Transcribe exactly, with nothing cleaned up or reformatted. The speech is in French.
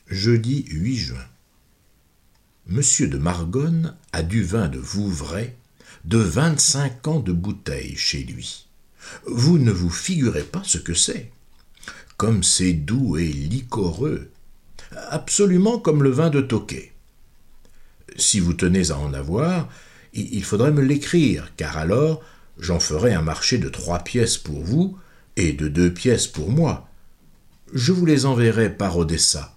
Jeudi huit juin. Monsieur de Margonne a du vin de Vouvray de vingt-cinq ans de bouteille chez lui. Vous ne vous figurez pas ce que c'est. Comme c'est doux et liquoreux, absolument comme le vin de Tokay. Si vous tenez à en avoir, il faudrait me l'écrire, car alors j'en ferai un marché de trois pièces pour vous et de deux pièces pour moi. Je vous les enverrai par Odessa.